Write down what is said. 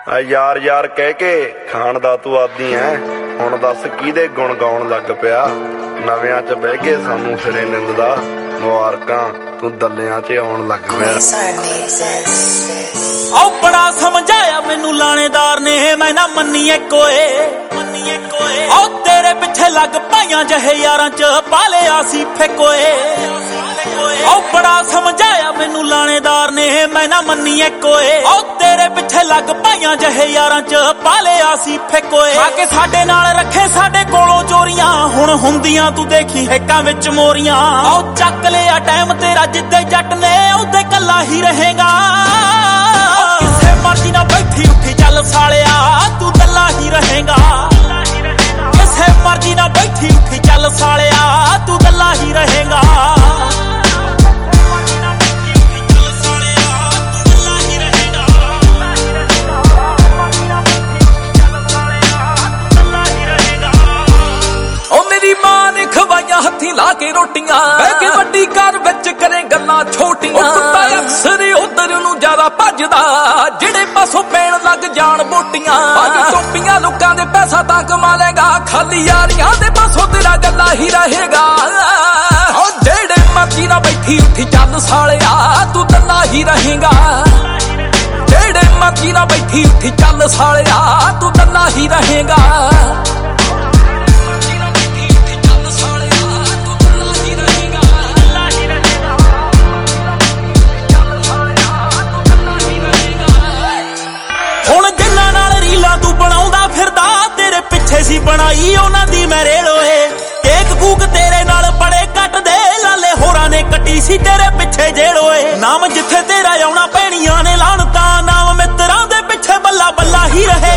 यार यार कह के खान दा तू आदी है, हुण दस किहदे गुण गाउण लग पिया। नव्यां च बह के सानू फिरे निंददा, मुबारकां तू दलियां च आउण लग पिया। ओ बड़ा समझाया मैनू लाणेदार ने, मैं ना मन्नीए कोए। ओ तेरे पिछे लग पाइयां जहे यारां च पा लिया सी फेकोए। ओ बड़ा समझाया मैनू लाणेदार ने, मैं ना मन्नीए कोए। ओ तेरे पिछे लग पाइयां जहे यारां च पा लिया सी फेकोए। आके साडे नाल रखे साडे कोलों चोरियां, हुण हुंदियां तू देखी हेकां विच मोरियां। ओ चक लिया टाइम तेरा जिद्दे जट ने, उदे कल्ला ही रहेगा। किसे मर्जी ना बैठी उठी चल सालिया, तू दल्ला ही रहेगा। किसे मर्जी ना बैठी उठी चल सालिया, तू दल्ला ही रहेगा। हथी ला के रोटियां बह के वड्डी घर विच करे गल्लां छोटियां। कुत्ता अक्सर उधर नूं ज्यादा भजदा, जिहड़े पासों पैण लग जाण बोटियां। अज टोपियां लोकां दे पैसा तां कमा लेगा, खाली यारियां दे पासों तेरा गल्ला ही रहेगा। ओ जिहड़े मर्जी ना बैठी उठी चल सालिया, तू दल्ला ही रहेगा। जिहड़े मर्जी ना बैठी उठी चल सालिया, तू दल्ला ही रहेगा। सी बनाई उन्हां दी मैरेलोए, केक कूक तेरे नाल बड़े कट दे, लाले होरां ने कटी सी तेरे पिछे जेलोए। नाम जिथे तेरा आउणा पैणियां ने लाणता, नाम मित्रां दे पिछे बल्ला बल्ला ही रहे।